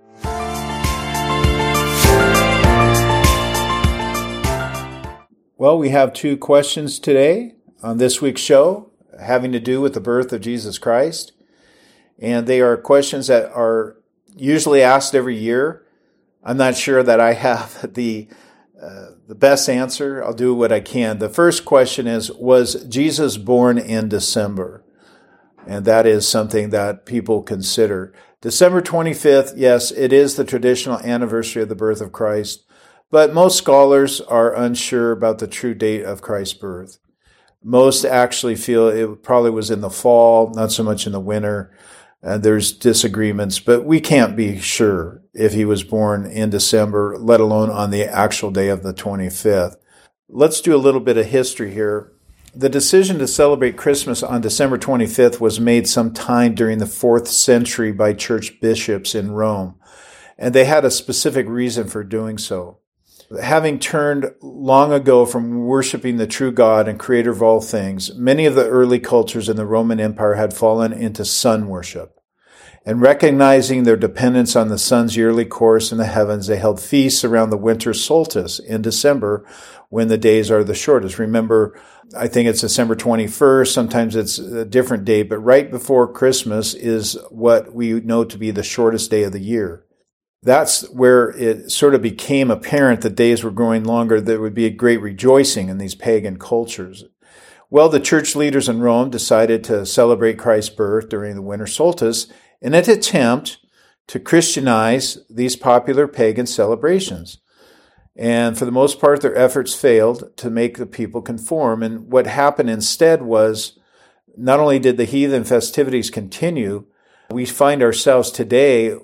A: Well, we have two questions today on this week's show having to do with the birth of Jesus Christ. And they are questions that are usually asked every year. I'm not sure that I have the best answer. I'll do what I can. The first question is, was Jesus born in December? And that is something that people consider. December 25th, yes, it is the traditional anniversary of the birth of Christ. But most scholars are unsure about the true date of Christ's birth. Most actually feel it probably was in the fall, not so much in the winter. There's disagreements, but we can't be sure if he was born in December, let alone on the actual day of the 25th. Let's do a little bit of history here. The decision to celebrate Christmas on December 25th was made sometime during the 4th century by church bishops in Rome. and they had a specific reason for doing so. Having turned long ago from worshiping the true God and creator of all things, many of the early cultures in the Roman Empire had fallen into sun worship. And recognizing their dependence on the sun's yearly course in the heavens, they held feasts around the winter solstice in December when the days are the shortest. Remember, I think it's December 21st. Sometimes it's a different date, but right before Christmas is what we know to be the shortest day of the year. That's where it sort of became apparent that days were growing longer. There would be a great rejoicing in these pagan cultures. Well, the church leaders in Rome decided to celebrate Christ's birth during the winter solstice in an attempt to Christianize these popular pagan celebrations. And for the most part, their efforts failed to make the people conform. And what happened instead was, not only did the heathen festivities continue, we find ourselves today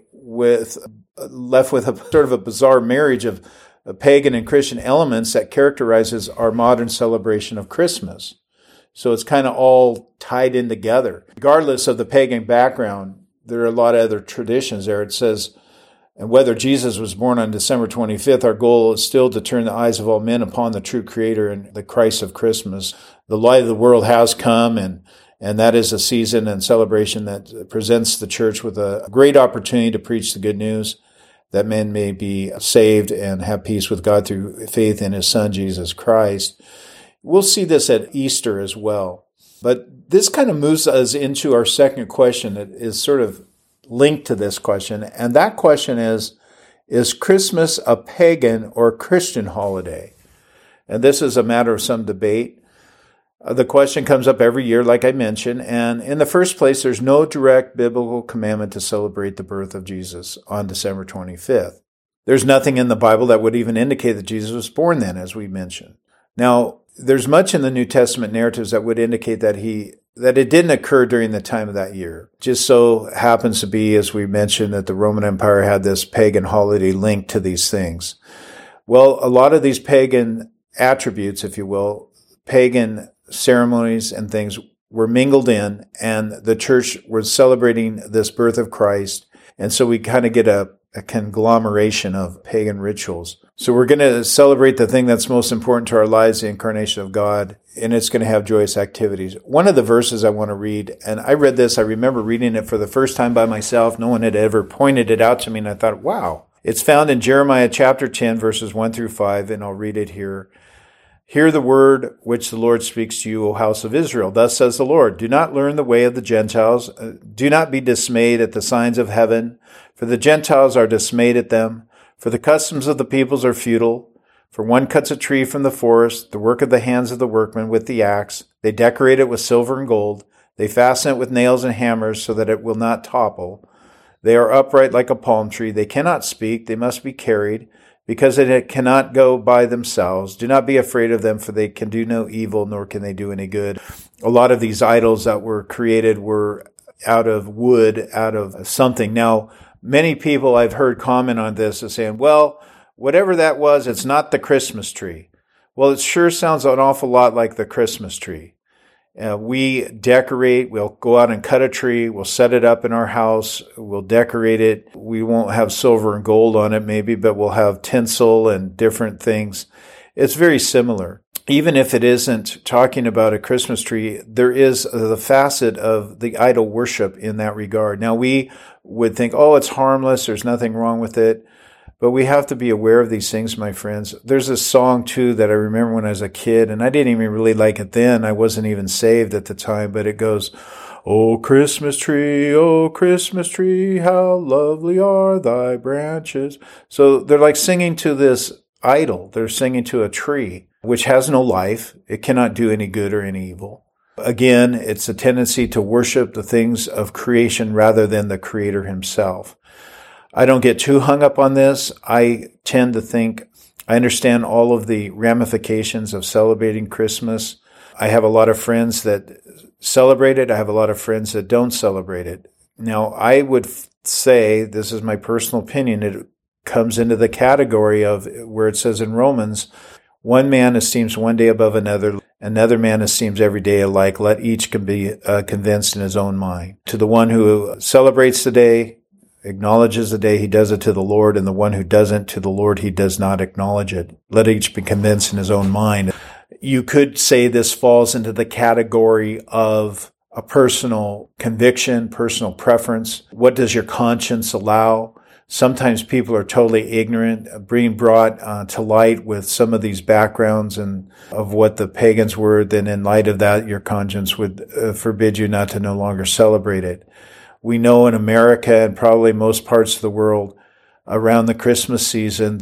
A: left with a sort of a bizarre marriage of pagan and Christian elements that characterizes our modern celebration of Christmas. So it's kind of all tied in together. Regardless of the pagan background, there are a lot of other traditions there. It says, and whether Jesus was born on December 25th, our goal is still to turn the eyes of all men upon the true Creator and the Christ of Christmas. The light of the world has come, and that is a season and celebration that presents the church with a great opportunity to preach the good news that men may be saved and have peace with God through faith in His Son, Jesus Christ. We'll see this at Easter as well. But this kind of moves us into our second question that is sort of linked to this question. And that question is Christmas a pagan or Christian holiday? And this is a matter of some debate. The question comes up every year, like I mentioned. And in the first place, there's no direct biblical commandment to celebrate the birth of Jesus on December 25th. There's nothing in the Bible that would even indicate that Jesus was born then, as we mentioned. Now, there's much in the New Testament narratives that would indicate that it didn't occur during the time of that year. Just so happens to be, as we mentioned, that the Roman Empire had this pagan holiday linked to these things. Well, a lot of these pagan attributes, if you will, pagan ceremonies and things were mingled in, and the church was celebrating this birth of Christ. And so we kind of get a conglomeration of pagan rituals. So we're going to celebrate the thing that's most important to our lives, the incarnation of God, and it's going to have joyous activities. One of the verses I want to read, and I read this, I remember reading it for the first time by myself. No one had ever pointed it out to me, and I thought, wow. It's found in Jeremiah chapter 10, verses 1 through 5, and I'll read it here. Hear the word which the Lord speaks to you, O house of Israel. Thus says the Lord, do not learn the way of the Gentiles. Do not be dismayed at the signs of heaven, for the Gentiles are dismayed at them. For the customs of the peoples are futile. For one cuts a tree from the forest, the work of the hands of the workman with the axe. They decorate it with silver and gold. They fasten it with nails and hammers so that it will not topple. They are upright like a palm tree. They cannot speak. They must be carried, because they cannot go by themselves. Do not be afraid of them, for they can do no evil, nor can they do any good. A lot of these idols that were created were out of wood, out of something. Now, many people I've heard comment on this as saying, well, whatever that was, it's not the Christmas tree. Well, it sure sounds an awful lot like the Christmas tree. We decorate, we'll go out and cut a tree, we'll set it up in our house, we'll decorate it. We won't have silver and gold on it maybe, but we'll have tinsel and different things. It's very similar. Even if it isn't talking about a Christmas tree, there is the facet of the idol worship in that regard. Now, we would think, oh, it's harmless, there's nothing wrong with it. But we have to be aware of these things, my friends. There's a song, too, that I remember when I was a kid, and I didn't even really like it then. I wasn't even saved at the time, but it goes, oh, Christmas tree, how lovely are thy branches. So they're like singing to this idol. They're singing to a tree, which has no life. It cannot do any good or any evil. Again, it's a tendency to worship the things of creation rather than the Creator Himself. I don't get too hung up on this. I tend to think I understand all of the ramifications of celebrating Christmas. I have a lot of friends that celebrate it. I have a lot of friends that don't celebrate it. Now, I would say, this is my personal opinion, it comes into the category of where it says in Romans, one man esteems one day above another man esteems every day alike. Let each can be convinced in his own mind. To the one who celebrates the day, acknowledges the day, he does it to the Lord, and the one who doesn't to the Lord, he does not acknowledge it. Let each be convinced in his own mind. You could say this falls into the category of a personal conviction, personal preference. What does your conscience allow? Sometimes people are totally ignorant, being brought to light with some of these backgrounds and of what the pagans were. Then in light of that, your conscience would forbid you not to no longer celebrate it. We know in America and probably most parts of the world around the Christmas season,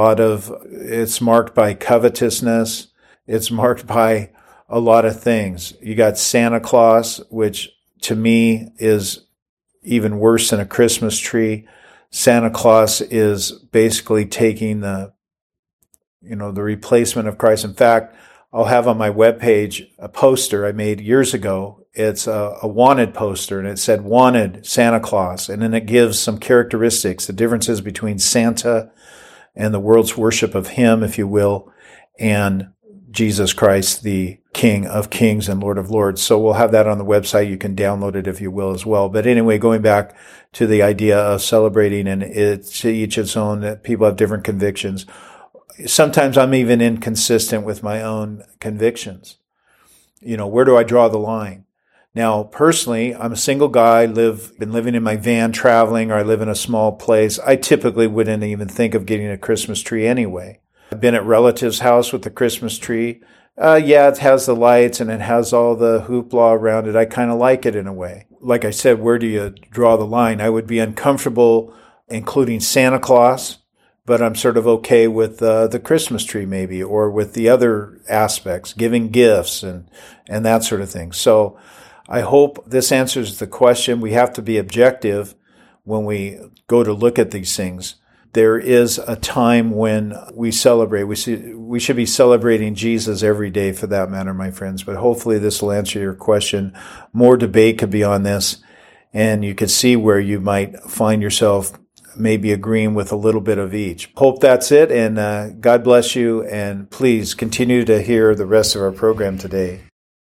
A: it's marked by covetousness. It's marked by a lot of things. You got Santa Claus, which to me is even worse than a Christmas tree. Santa Claus is basically taking the replacement of Christ. In fact, I'll have on my webpage a poster I made years ago. It's a wanted poster, and it said "Wanted Santa Claus," and then it gives some characteristics, the differences between Santa and the world's worship of him, if you will, and Jesus Christ, the King of Kings and Lord of Lords. So we'll have that on the website. You can download it if you will as well. But anyway, going back to the idea of celebrating, and it's each its own, that people have different convictions. Sometimes I'm even inconsistent with my own convictions. Where do I draw the line? Now, personally, I'm a single guy, been living in my van, traveling, or I live in a small place. I typically wouldn't even think of getting a Christmas tree anyway. I've been at relatives' house with the Christmas tree. It has the lights and it has all the hoopla around it. I kind of like it in a way. Like I said, where do you draw the line? I would be uncomfortable including Santa Claus, but I'm sort of okay with the Christmas tree maybe, or with the other aspects, giving gifts and that sort of thing. So I hope this answers the question. We have to be objective when we go to look at these things. There is a time when we celebrate. We should be celebrating Jesus every day for that matter, my friends. But hopefully this will answer your question. More debate could be on this, and you could see where you might find yourself maybe agreeing with a little bit of each. Hope that's it, and God bless you, and please continue to hear the rest of our program today.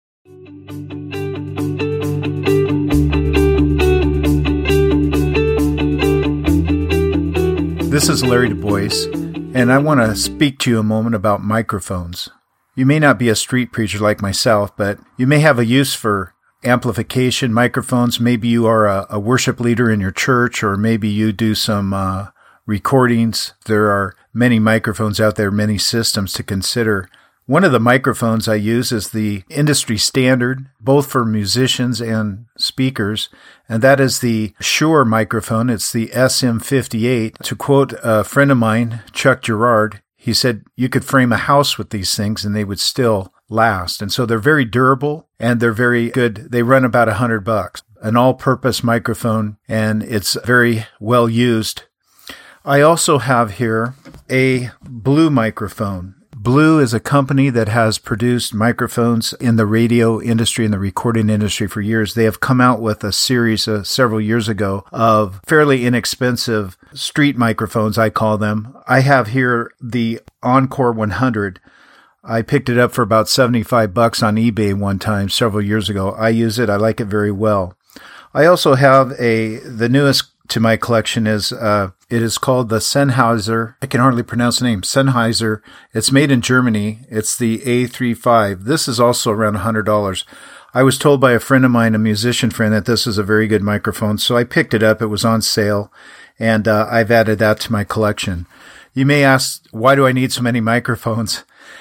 A: This is Larry Du Bois, and I want to speak to you a moment about microphones. You may not be a street preacher like myself, but you may have a use for amplification microphones. Maybe you are a worship leader in your church, or maybe you do some recordings. There are many microphones out there, many systems to consider. One of the microphones I use is the industry standard, both for musicians and speakers, and that is the Shure microphone. It's the SM58. To quote a friend of mine, Chuck Girard, he said you could frame a house with these things and they would still last. And so they're very durable and they're very good. They run about $100. An all-purpose microphone, and it's very well used. I also have here a Blue microphone. Blue is a company that has produced microphones in the radio industry and the recording industry for years. They have come out with a series several years ago of fairly inexpensive street microphones, I call them. I have here the Encore 100. I picked it up for about $75 on eBay one time several years ago. I use it. I like it very well. I also have the newest to my collection is, it is called the Sennheiser. I can hardly pronounce the name. Sennheiser. It's made in Germany. It's the A35. This is also around $100. I was told by a friend of mine, a musician friend, that this is a very good microphone. So I picked it up. It was on sale, and I've added that to my collection. You may ask, why do I need so many microphones?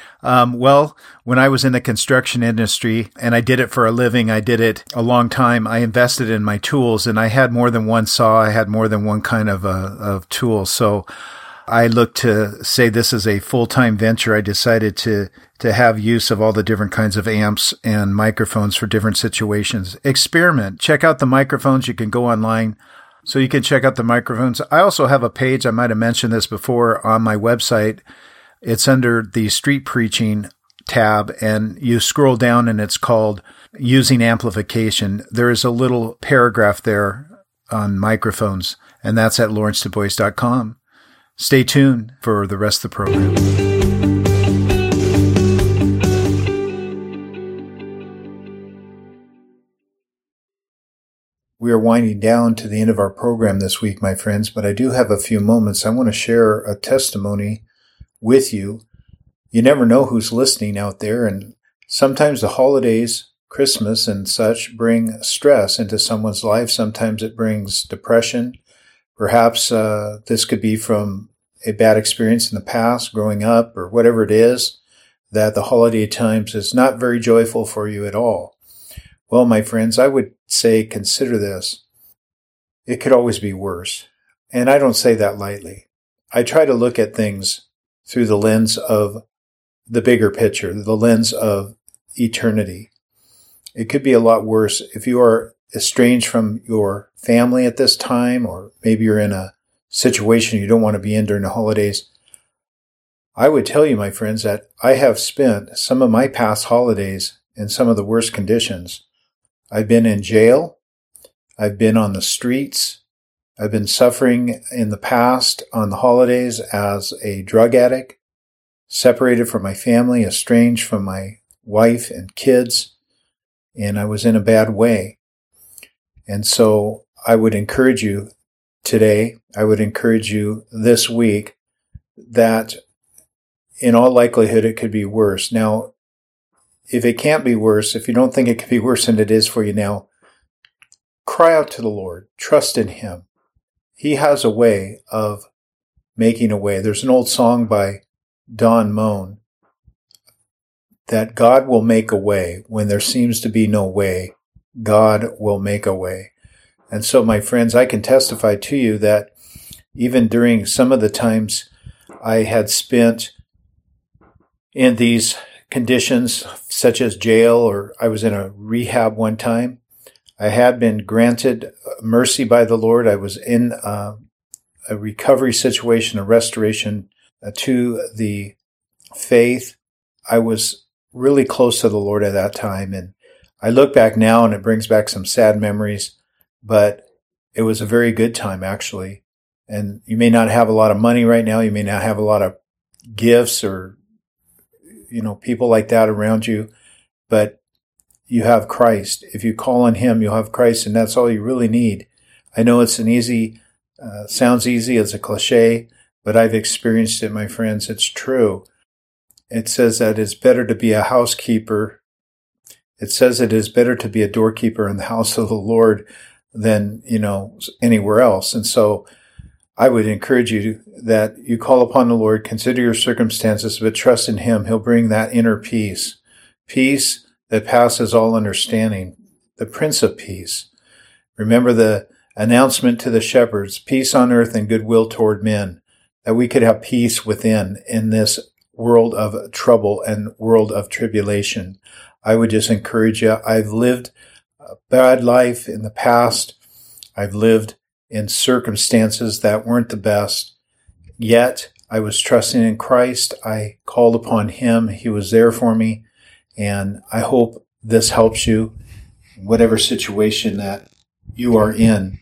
A: Well, when I was in the construction industry and I did it for a living, I did it a long time. I invested in my tools, and I had more than one saw. I had more than one kind of tool. So I looked to say this is a full-time venture. I decided to have use of all the different kinds of amps and microphones for different situations. Experiment. Check out the microphones. You can go online, so you can check out the microphones. I also have a page. I might have mentioned this before on my website. It's under the Street Preaching tab, and you scroll down and it's called Using Amplification. There is a little paragraph there on microphones, and that's at lawrencedubois.com. Stay tuned for the rest of the program. we are winding down to the end of our program this week, my friends, but I do have a few moments. I want to share a testimony with you. You never know who's listening out there, and sometimes the holidays, Christmas and such, bring stress into someone's life. Sometimes it brings depression. Perhaps this could be from a bad experience in the past, growing up, or whatever it is, that the holiday times is not very joyful for you at all. Well, my friends, I would say consider this. It could always be worse. And I don't say that lightly. I try to look at things through the lens of the bigger picture, the lens of eternity. It could be a lot worse if you are estranged from your family at this time, or maybe you're in a situation you don't want to be in during the holidays. I would tell you, my friends, that I have spent some of my past holidays in some of the worst conditions. I've been in jail. I've been on the streets. I've been suffering in the past on the holidays as a drug addict, separated from my family, estranged from my wife and kids, and I was in a bad way. And so I would encourage you today, I would encourage you this week, that in all likelihood it could be worse. Now, if it can't be worse, if you don't think it could be worse than it is for you now, cry out to the Lord. Trust in Him. He has a way of making a way. There's an old song by Don Moen that God will make a way. When there seems to be no way, God will make a way. And so, my friends, I can testify to you that even during some of the times I had spent in these conditions, such as jail, or I was in a rehab one time, I had been granted mercy by the Lord. I was in a recovery situation, a restoration to the faith. I was really close to the Lord at that time. And I look back now and it brings back some sad memories, but it was a very good time, actually. And you may not have a lot of money right now. You may not have a lot of gifts or, people like that around you, but you have Christ. If you call on Him, you'll have Christ, and that's all you really need. I know it's sounds easy, it's a cliche, but I've experienced it, my friends. It's true. It says that it's better to be a housekeeper. It says it is better to be a doorkeeper in the house of the Lord than, anywhere else. And so I would encourage you that you call upon the Lord, consider your circumstances, but trust in Him. He'll bring that inner peace that passes all understanding, the Prince of Peace. Remember the announcement to the shepherds, peace on earth and goodwill toward men, that we could have peace within in this world of trouble and world of tribulation. I would just encourage you. I've lived a bad life in the past. I've lived in circumstances that weren't the best, yet I was trusting in Christ. I called upon Him. He was there for me, and I hope this helps you in whatever situation that you are in.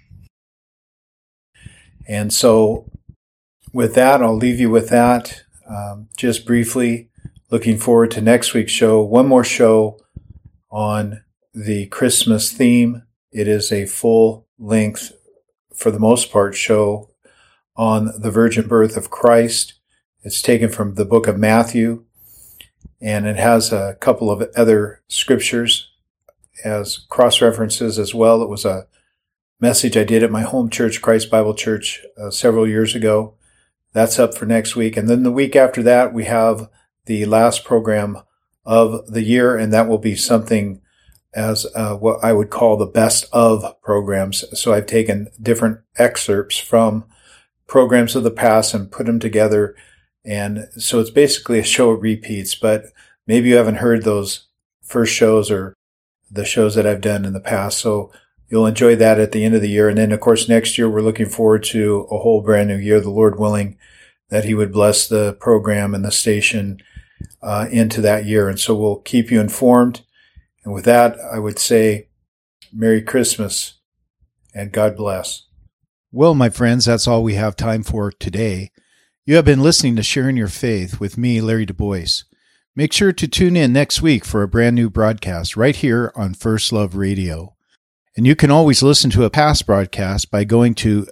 A: And so with that, I'll leave you with that. Just briefly, looking forward to next week's show. One more show on the Christmas theme. It is a full-length, for the most part, show on the virgin birth of Christ. It's taken from the book of Matthew, and it has a couple of other scriptures as cross-references as well. It was a message I did at my home church, Christ Bible Church, several years ago. That's up for next week. And then the week after that, we have the last program of the year, and that will be something as what I would call the best of programs. So I've taken different excerpts from programs of the past and put them together. And so it's basically a show of repeats, but maybe you haven't heard those first shows or the shows that I've done in the past. So you'll enjoy that at the end of the year. And then, of course, next year, we're looking forward to a whole brand new year, the Lord willing, that He would bless the program and the station into that year. And so we'll keep you informed. And with that, I would say Merry Christmas and God bless. Well, my friends, that's all we have time for today. You have been listening to Sharing Your Faith with me, Larry Du Bois. Make sure to tune in next week for a brand new broadcast right here on First Love Radio. And you can always listen to a past broadcast by going to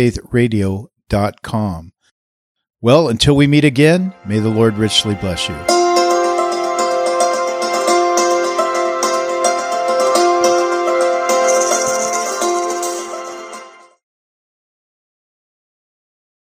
A: sharingyourfaithradio.com. Well, until we meet again, may the Lord richly bless you.